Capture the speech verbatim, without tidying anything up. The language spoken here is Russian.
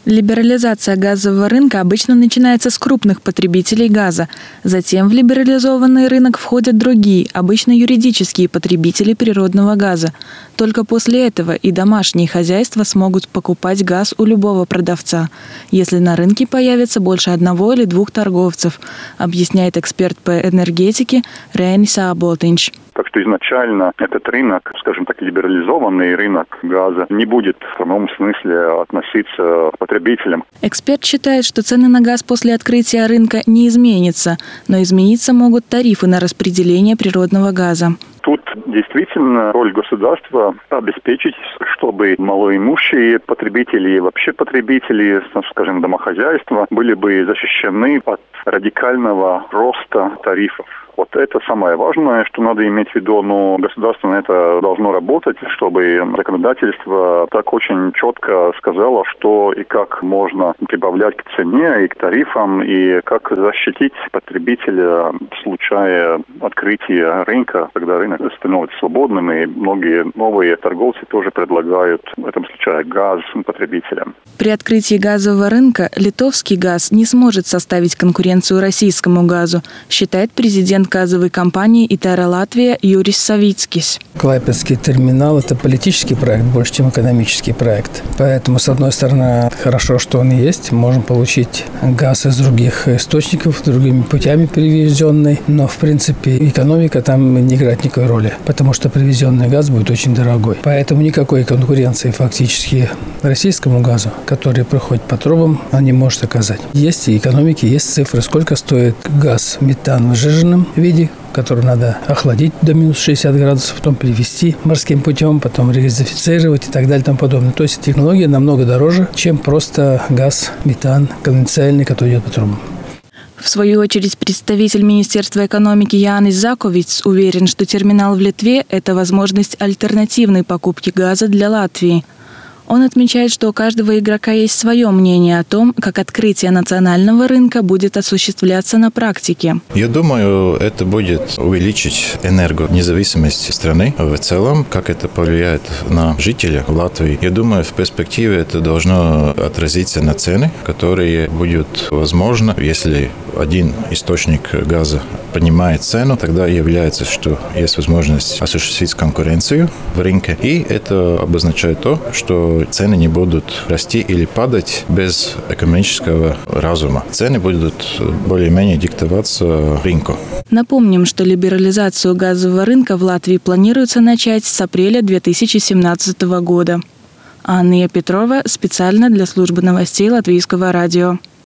Либерализация газового рынка обычно начинается с крупных потребителей газа. Затем в либерализованный рынок входят другие, обычно юридические потребители природного газа. Только после этого и домашние хозяйства смогут покупать газ у любого продавца, если на рынке появится больше одного или двух торговцев, объясняет эксперт по энергетике Рейнис Аботинч. Так что изначально этот рынок, скажем так, либерализованный рынок газа, не будет в прямом смысле относиться к потребителям. Эксперт считает, что цены на газ после открытия рынка не изменятся, но измениться могут тарифы на распределение природного газа. Тут действительно роль государства обеспечить, чтобы малоимущие потребители и вообще потребители, скажем, домохозяйства, были бы защищены от радикального роста тарифов. Вот это самое важное, что надо иметь в виду, но государство на это должно работать, чтобы законодательство так очень четко сказало, что и как можно прибавлять к цене и к тарифам, и как защитить потребителя в случае открытия рынка, когда рынок становится свободным, и многие новые торговцы тоже предлагают в этом случае газ потребителям. При открытии газового рынка литовский газ не сможет составить конкуренцию российскому газу, считает президент газовой компании «Итера Латвия» Юрис Савицкис. Клайпедский терминал – это политический проект больше, чем экономический проект. Поэтому, с одной стороны, хорошо, что он есть. Можем получить газ из других источников, другими путями привезенный. Но, в принципе, экономика там не играет никакой роли, потому что привезенный газ будет очень дорогой. Поэтому никакой конкуренции фактически российскому газу, который проходит по трубам, он не может оказать. Есть и экономики, есть цифры, сколько стоит газ метан в сжиженном виде, который надо охладить до минус шестьдесят градусов, потом перевести морским путем, потом резофицировать и так далее и тому подобное. То есть технология намного дороже, чем просто газ, метан конвенциальный, который идет по трубам. В свою очередь, представитель Министерства экономики Янис Заковиц уверен, что терминал в Литве – это возможность альтернативной покупки газа для Латвии. Он отмечает, что у каждого игрока есть свое мнение о том, как открытие национального рынка будет осуществляться на практике. Я думаю, это будет увеличить энергонезависимость страны в целом, как это повлияет на жителей Латвии. Я думаю, в перспективе это должно отразиться на цены, которые будут возможно, если один источник газа поднимает цену, тогда является, что есть возможность осуществить конкуренцию в рынке. И это обозначает то, что цены не будут расти или падать без экономического разума. Цены будут более-менее диктоваться рынку. Напомним, что либерализацию газового рынка в Латвии планируется начать с апреля две тысячи семнадцатого года. Анна Петрова специально для службы новостей Латвийского радио.